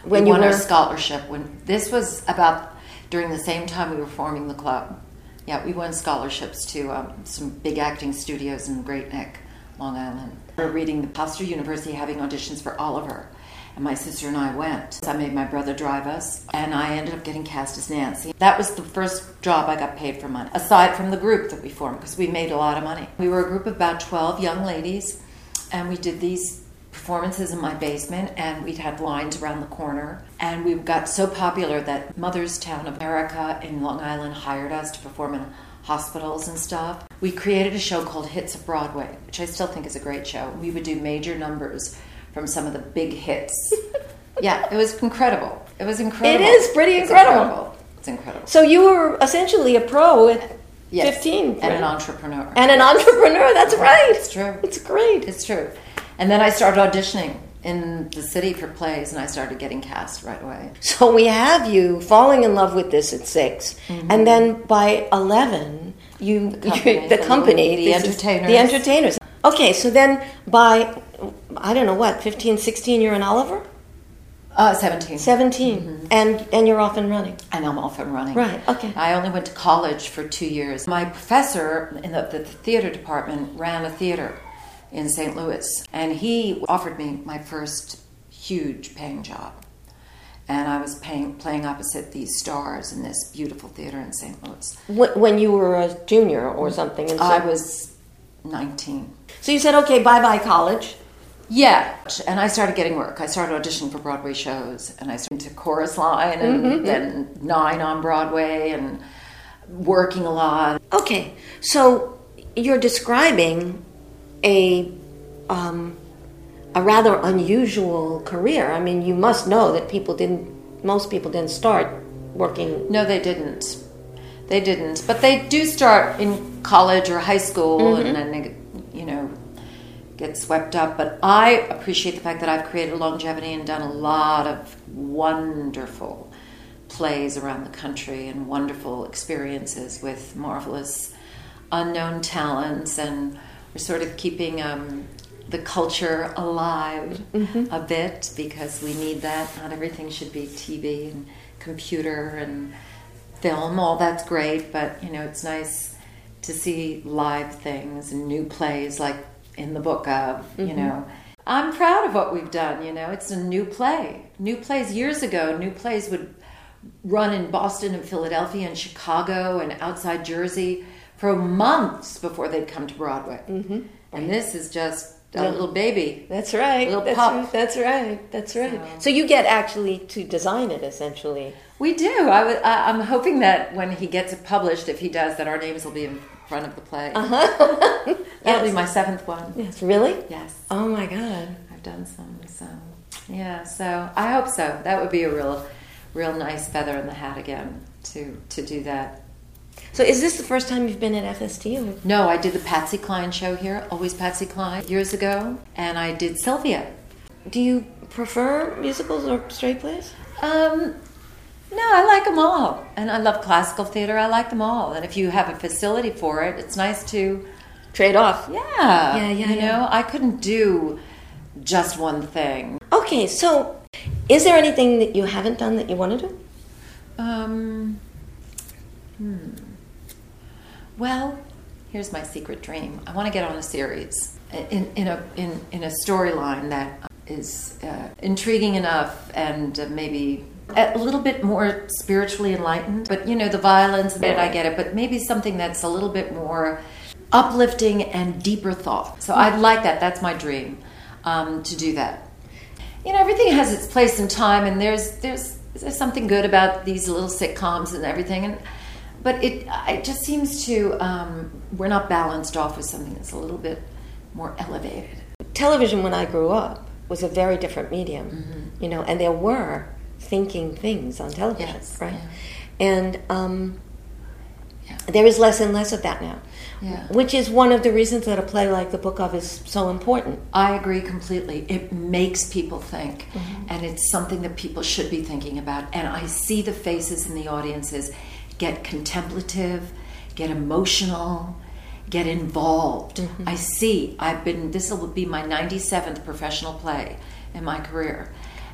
When we you won were our scholarship. When this was about during the same time we were forming the club. Yeah, we won scholarships to um, some big acting studios in Great Neck, Long Island. We were reading the Pasteur University, having auditions for Oliver. And my sister and I went. So I made my brother drive us, and I ended up getting cast as Nancy. That was the first job I got paid for money, aside from the group that we formed, because we made a lot of money. We were a group of about twelve young ladies, and we did these performances in my basement, and we'd had lines around the corner. And we got so popular that Motherstown of America in Long Island hired us to perform in hospitals and stuff. We created a show called Hits of Broadway, which I still think is a great show. We would do major numbers from some of the big hits. Yeah, it was incredible. It was incredible. It is pretty It's incredible. incredible. It's incredible. So you were essentially a pro at Yes. fifteen. And an entrepreneur. And an entrepreneur, that's right. It's true. It's great. It's true. And then I started auditioning in the city for plays, and I started getting cast right away. So we have you falling in love with this at six, mm-hmm. and then by eleven, you the company, you, the, the, company, the this is- entertainers. the entertainers. Okay, so then by I don't know what fifteen, sixteen, you're in Oliver. Uh, seventeen. seventeen, Mm-hmm. and and you're off and running. And I'm off and running. Right, okay. I only went to college for two years. My professor in the, the theater department ran a theater in Saint Louis, and he offered me my first huge paying job. And I was paying, playing opposite these stars in this beautiful theater in Saint Louis. Wh- When you were a junior or something, and so, I was nineteen. so you said, okay, bye bye college. Yeah, and I started getting work. I started auditioning for Broadway shows, and I started to Chorus Line, and Mm-hmm. then Nine on Broadway, and working a lot. Okay, so you're describing a um, a rather unusual career. I mean, you must know that people didn't. Most people didn't start working. No, they didn't. They didn't. But they do start in college or high school, Mm-hmm. and then they, you know, get swept up. But I appreciate the fact that I've created longevity and done a lot of wonderful plays around the country and wonderful experiences with marvelous unknown talents, and we're sort of keeping um, the culture alive Mm-hmm. a bit, because we need that. Not everything should be T V and computer and film. All that's great, but you know, it's nice to see live things and new plays like in the book of, you Mm-hmm. know. I'm proud of what we've done, you know. It's a new play. New plays years ago, new plays would run in Boston and Philadelphia and Chicago and outside Jersey for months before they'd come to Broadway. Mm-hmm. And this is just a Yeah. little baby. That's right. Little that's, pup. right. That's right. That's right. So- So you get actually to design it essentially. We do. I w- I, I'm hoping that when he gets it published, if he does, that our names will be in front of the play. Uh-huh. That'll be Yes. my seventh one. Yes, really? Yes. Oh my God. I've done some, so yeah. So I hope so. That would be a real, real nice feather in the hat again to to do that. So is this the first time you've been at F S T? Or? No, I did the Patsy Cline show here, Always Patsy Cline, years ago, and I did Sylvia. Do you prefer musicals or straight plays? Um, no, I like them all, and I love classical theater. I like them all, and if you have a facility for it, it's nice to. Trade off. Yeah, Yeah, yeah, You yeah. know, I couldn't do just one thing. Okay, so is there anything that you haven't done that you want to do? Um, hmm. Well, here's my secret dream. I want to get on a series in in a in in a storyline that is uh, intriguing enough and uh, maybe a little bit more spiritually enlightened. But you know, the violence and it, I get it. But maybe something that's a little bit more uplifting and deeper thought. So I'd like that. That's my dream, um, to do that. You know, everything has its place and time, and there's there's there's something good about these little sitcoms and everything, and but it it just seems to um, we're not balanced off with something that's a little bit more elevated. Television, when I grew up, was a very different medium, mm-hmm. you know, and there were thinking things on television, Yes, right? yeah. And um, Yeah. there is less and less of that now, Yeah. which is one of the reasons that a play like The Book of is so important. I agree completely. It makes people think, Mm-hmm. and it's something that people should be thinking about. And I see the faces in the audiences get contemplative, get emotional, get involved. Mm-hmm. I see. I've been. This will be my ninety-seventh professional play in my career,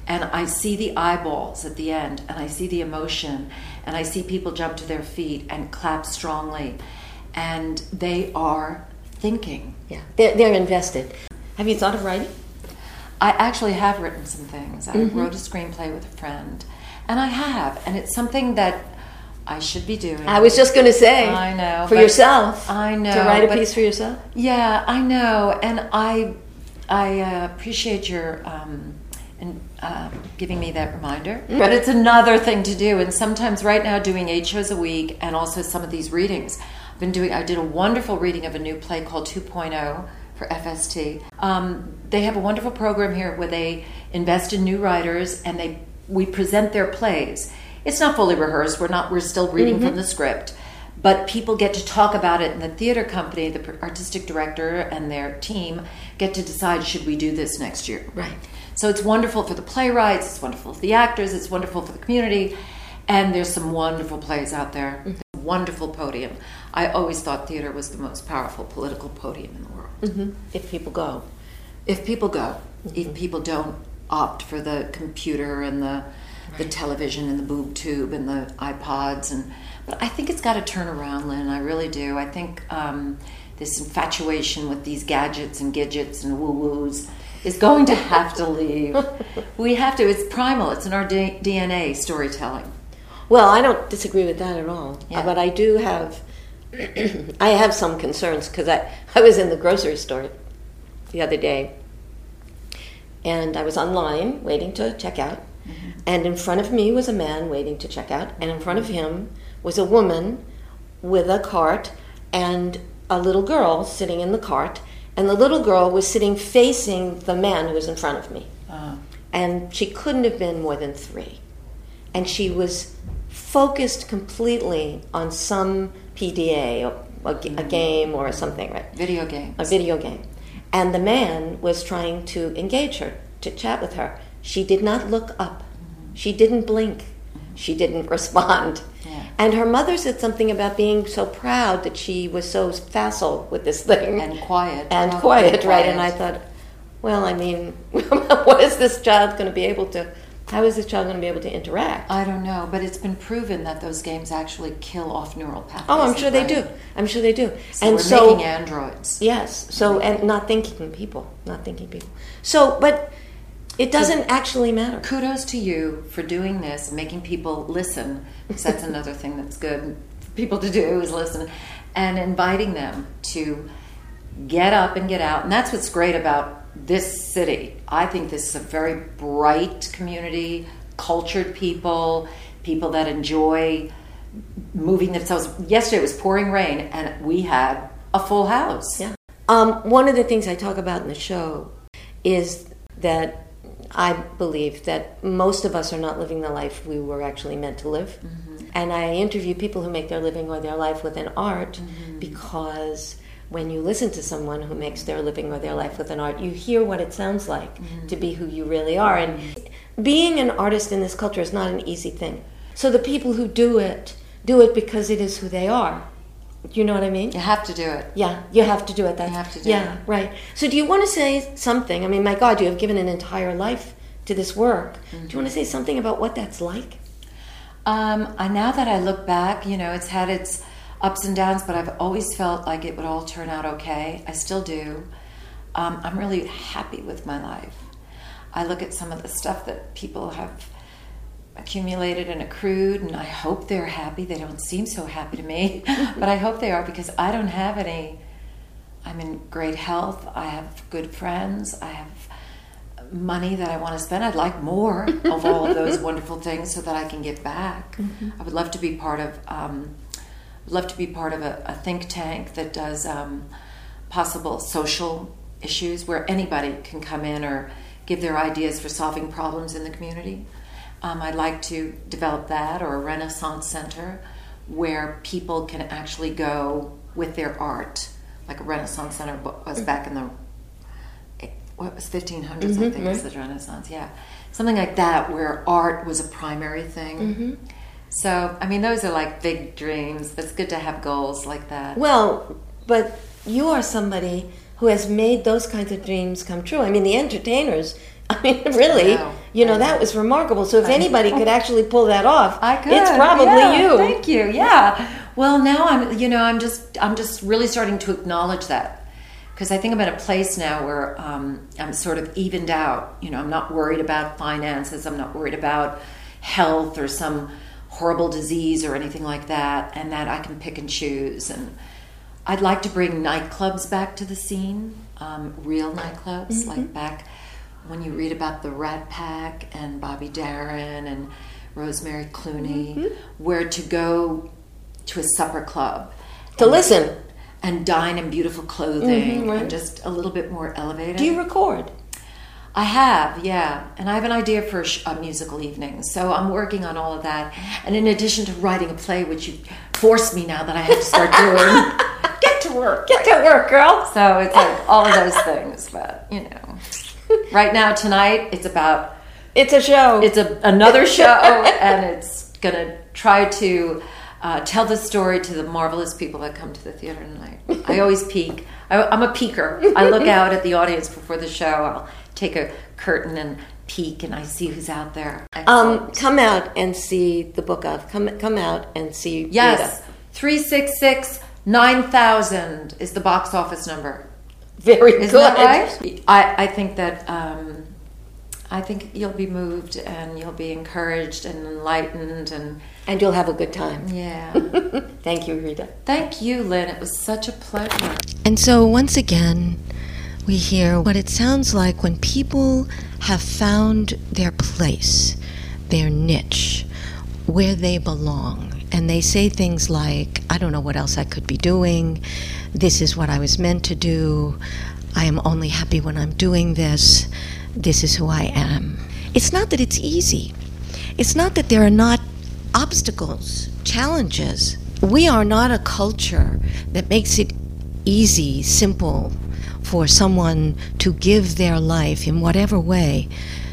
and I see the eyeballs at the end, and I see the emotion, and I see people jump to their feet and clap strongly, and they are thinking. Yeah, they're, they're invested. Have you thought of writing? I actually have written some things. I Mm-hmm. wrote a screenplay with a friend, and I have, and it's something that I should be doing. I was just going to say. I know. For but- yourself. I know. To write a but- piece for yourself? Yeah, I know, and I I uh, appreciate your um, and uh, giving me that reminder. But it's another thing to do, and sometimes right now doing eight shows a week, and also some of these readings. I've been doing. I did a wonderful reading of a new play called two point oh for F S T. Um, they have a wonderful program here where they invest in new writers, and they we present their plays. It's not fully rehearsed. We're not. We're still reading Mm-hmm. from the script. But people get to talk about it, and the theater company, the artistic director and their team get to decide, should we do this next year? Right. So it's wonderful for the playwrights, it's wonderful for the actors, it's wonderful for the community, and there's some wonderful plays out there. Mm-hmm. Wonderful podium. I always thought theater was the most powerful political podium in the world. Mm-hmm. If people go. If people go, Mm-hmm. if people don't opt for the computer and the the television and the boob tube and the iPods, and but I think it's got to turn around, Lynn. I really do. I think um, this infatuation with these gadgets and gadgets and woo-woos is going to have to leave. We have to. It's primal. It's in our D- DNA, storytelling. Well, I don't disagree with that at all. Yeah. Uh, but I do have, I have some concerns because I, I was in the grocery store the other day, and I was online waiting to check out, mm-hmm. and in front of me was a man waiting to check out, and in front of him was a woman with a cart and a little girl sitting in the cart, and the little girl was sitting facing the man who was in front of me. Uh, And she couldn't have been more than three. And she was focused completely on some P D A, or a, a game or something, right? video games. A video game. And the man was trying to engage her, to chat with her. She did not look up. She didn't blink. She didn't respond. Yeah. And her mother said something about being so proud that she was so facile with this thing. And quiet. And Probably quiet, right? And I quiet. thought, well, I mean, what is this child going to be able to, how is this child going to be able to interact? I don't know, but it's been proven that those games actually kill off neural pathways. Oh, I'm in sure the they brain. do. I'm sure they do. So and we're so, making androids. yes, so, and not thinking people, not thinking people. So, but it doesn't actually matter. Kudos to you for doing this and making people listen, because that's another thing that's good for people to do is listen, and inviting them to get up and get out. And that's what's great about this city. I think this is a very bright community, cultured people, people that enjoy moving themselves. Yesterday it was pouring rain, and we had a full house. Yeah. Um, one of the things I talk about in the show is that I believe that most of us are not living the life we were actually meant to live. Mm-hmm. And I interview people who make their living or their life within art mm-hmm. because when you listen to someone who makes their living or their life within art, you hear what it sounds like mm-hmm. to be who you really are. And being an artist in this culture is not an easy thing. So the people who do it, do it because it is who they are. You know what I mean? You have to do it. Yeah, you have to do it. That's, You have to do yeah, it. right. So do you want to say something? I mean, my God, you have given an entire life to this work. Mm-hmm. Do you want to say something about what that's like? Um, I, now that I look back, you know, it's had its ups and downs, but I've always felt like it would all turn out okay. I still do. Um, I'm really happy with my life. I look at some of the stuff that people have accumulated and accrued, and I hope they're happy. They don't seem so happy to me, but I hope they are, because I don't have any. I'm in great health. I have good friends. I have money that I want to spend. I'd like more of all of those wonderful things so that I can give back. Mm-hmm. I would love to be part of um, would love to be part of a, a think tank that does um, possible social issues where anybody can come in or give their ideas for solving problems in the community. Um, I'd like to develop that, or a Renaissance Center where people can actually go with their art, like a Renaissance Center was back in the what was fifteen hundreds, mm-hmm, I think, right. was the Renaissance, yeah. Something like that, where art was a primary thing. Mm-hmm. So, I mean, those are like big dreams. It's good to have goals like that. Well, but you are somebody who has made those kinds of dreams come true. I mean, the entertainers I mean, really, Wow. you know, that was remarkable. So if anybody could actually pull that off, I could. it's probably Yeah, you. Thank you. Yeah. Well, now I'm, you know, I'm just, I'm just really starting to acknowledge that, because I think I'm at a place now where um, I'm sort of evened out. You know, I'm not worried about finances. I'm not worried about health or some horrible disease or anything like that, and that I can pick and choose. And I'd like to bring nightclubs back to the scene, um, real nightclubs, mm-hmm. like back when you read about the Rat Pack and Bobby Darin and Rosemary Clooney, mm-hmm. where to go to a supper club. To and, listen. And dine in beautiful clothing, mm-hmm, right. and just a little bit more elevated. Do you record? I have, yeah. And I have an idea for a, sh- a musical evening. So I'm working on all of that. And in addition to writing a play, which you forced me now that I have to start doing. Get to work. Get to work, girl. So it's like all of those things. But, you know. Right now, tonight, it's about... It's a show. It's a, another show. And it's going to try to uh, tell the story to the marvelous people that come to the theater tonight. I always peek. I, I'm a peeker. I look out at the audience before the show. I'll take a curtain and peek, and I see who's out there. Um, come out and see the book of. Come come out and see Yes. three six six, nine thousand is the box office number. Very Isn't good. that right? I, I think that um, I think you'll be moved and you'll be encouraged and enlightened, and and you'll have a good time. Yeah. Thank you, Rita. Thank you, Lynn. It was such a pleasure. And so once again, we hear what it sounds like when people have found their place, their niche, where they belong. And they say things like, I don't know what else I could be doing. This is what I was meant to do. I am only happy when I'm doing this. This is who I am. It's not that it's easy. It's not that there are not obstacles, challenges. We are not a culture that makes it easy, simple for someone to give their life in whatever way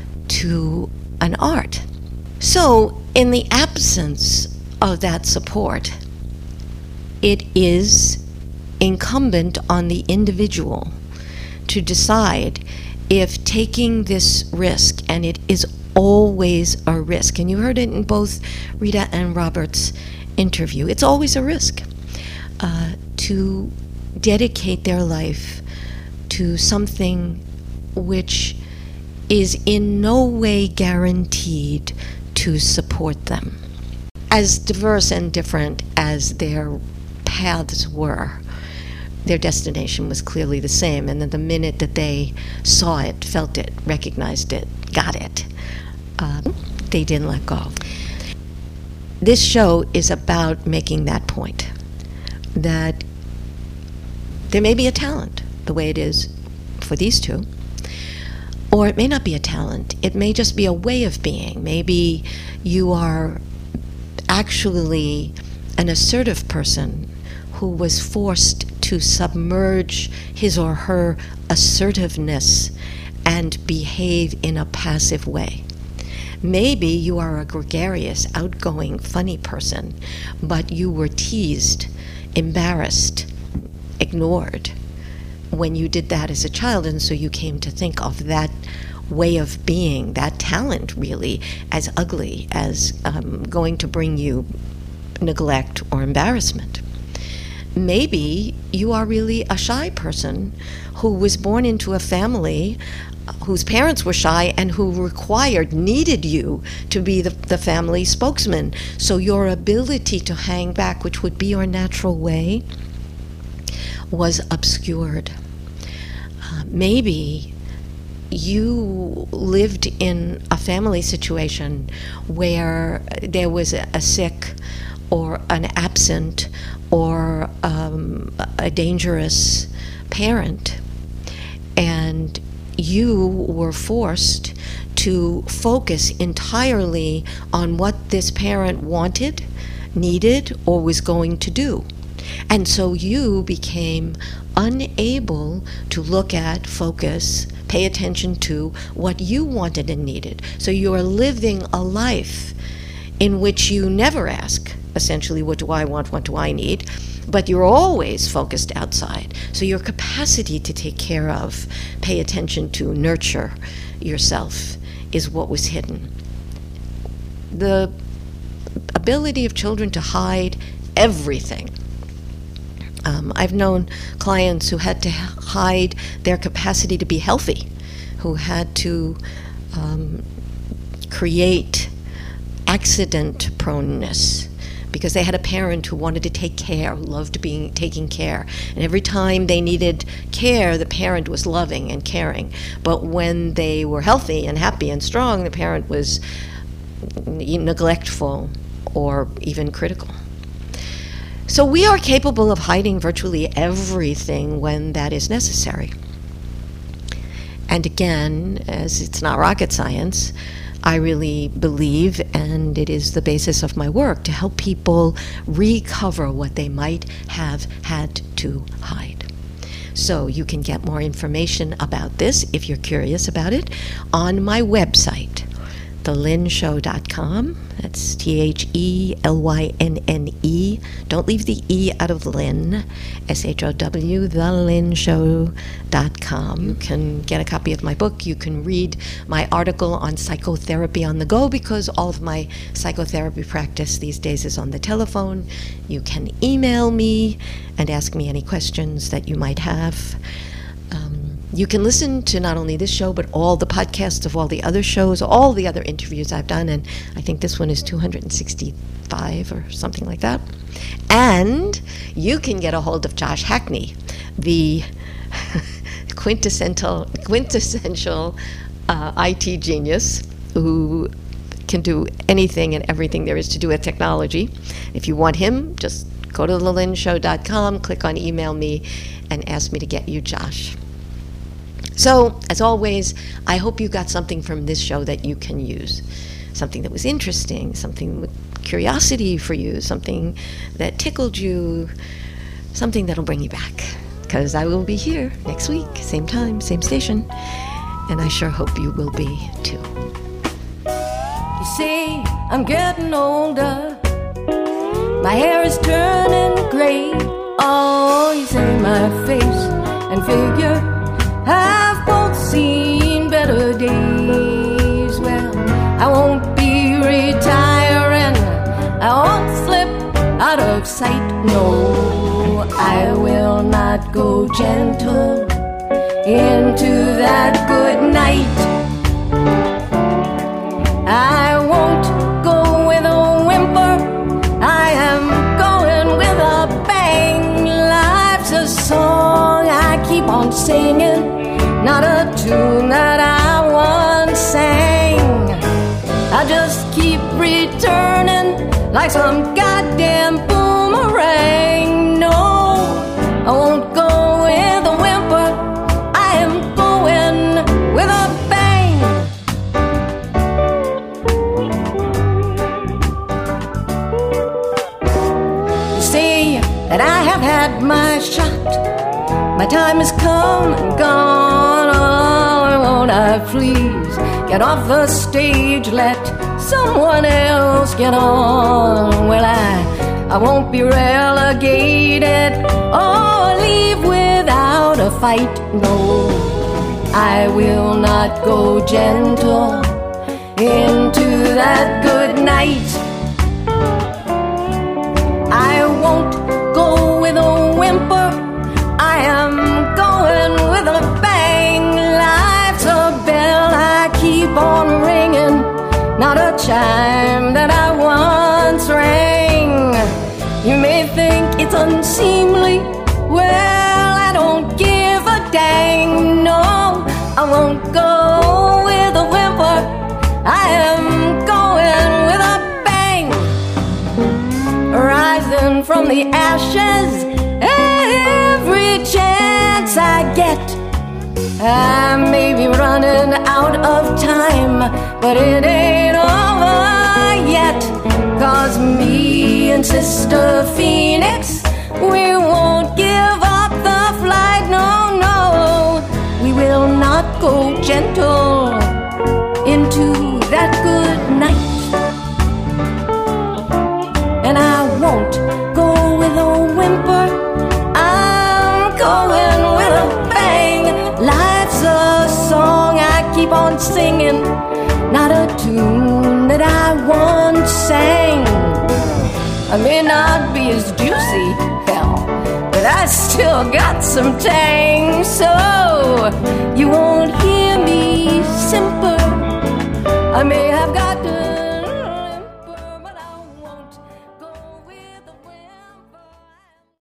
to an art. So, in the absence of that support, it is incumbent on the individual to decide if taking this risk, and it is always a risk, and you heard it in both Rita and Robert's interview, it's always a risk, uh, to dedicate their life to something which is in no way guaranteed to support them. As diverse and different as their paths were, their destination was clearly the same, and then the minute that they saw it, felt it, recognized it, got it, uh, they didn't let go. This show is about making that point, that there may be a talent, the way it is for these two, or it may not be a talent. It may just be a way of being. Maybe you are actually an assertive person who was forced to submerge his or her assertiveness and behave in a passive way. Maybe you are a gregarious, outgoing, funny person, but you were teased, embarrassed, ignored when you did that as a child, and so you came to think of that way of being, that talent really, as ugly, as um, going to bring you neglect or embarrassment. Maybe you are really a shy person who was born into a family whose parents were shy and who required, needed you to be the, the family spokesman. So your ability to hang back, which would be your natural way, was obscured. Uh, maybe you lived in a family situation where there was a, a sick or an absent or um, a dangerous parent, and you were forced to focus entirely on what this parent wanted, needed, or was going to do. And so you became unable to look at, focus, pay attention to what you wanted and needed. So you are living a life in which you never ask, essentially, what do I want, what do I need? But you're always focused outside. So your capacity to take care of, pay attention to, nurture, yourself is what was hidden. The ability of children to hide everything. Um, I've known clients who had to hide their capacity to be healthy, who had to um, create accident proneness because they had a parent who wanted to take care, loved being taking care. And every time they needed care, the parent was loving and caring. But when they were healthy and happy and strong, the parent was neglectful or even critical. So we are capable of hiding virtually everything when that is necessary. And again, as it's not rocket science, I really believe, and it is the basis of my work, to help people recover what they might have had to hide. So you can get more information about this, if you're curious about it, on my website, the lynn show dot com. That's T H E L Y N N E. Don't leave the E out of Lynn. S H O W, the lynn show dot com. You can get a copy of my book. You can read my article on psychotherapy on the go, because all of my psychotherapy practice these days is on the telephone. You can email me and ask me any questions that you might have. Um, You can listen to not only this show, but all the podcasts of all the other shows, all the other interviews I've done, and I think this one is two hundred sixty-five or something like that. And you can get a hold of Josh Hackney, the quintessential, quintessential uh, I T genius who can do anything and everything there is to do with technology. If you want him, just go to the lynn show dot com, click on email me, and ask me to get you Josh. So, as always, I hope you got something from this show that you can use. Something that was interesting, something with curiosity for you, something that tickled you, something that'll bring you back. Because I will be here next week, same time, same station, and I sure hope you will be too. You see, I'm getting older. My hair is turning gray. Oh, you say my face and figure have both seen better days. Well, I won't be retiring. I won't slip out of sight. No, I will not go gentle into that good night. I won't go with a whimper. I am going with a bang. Life's a song I keep on singing, not a tune that I once sang. I just keep returning like some goddamn boomerang. No, I won't go with a whimper. I am going with a bang. You see that I have had my shot. My time has come and gone. Oh, won't I please get off the stage, let someone else get on? Well, I, I won't be relegated or leave without a fight. No, I will not go gentle into that good night. I won't go with a whimper. I am going with a bang. Life's a bell I keep on ringing, not a chime that I once rang. You may think it's unseemly. Well, I don't give a dang. No, I won't go with a whimper. I am going with a bang. Rising from the ashes every chance I get. I may be running out of time, but it ain't over yet. Cause me and Sister Phoenix, we won't give up the flight. No, no, we will not go gentle into that good night. And I won't go with a whimper. I'm going with a bang. Life's a song I keep on on singing, not a tune that I once sang. I may not be as juicy, hell, but I still got some tang. So you won't hear me simper. I may have got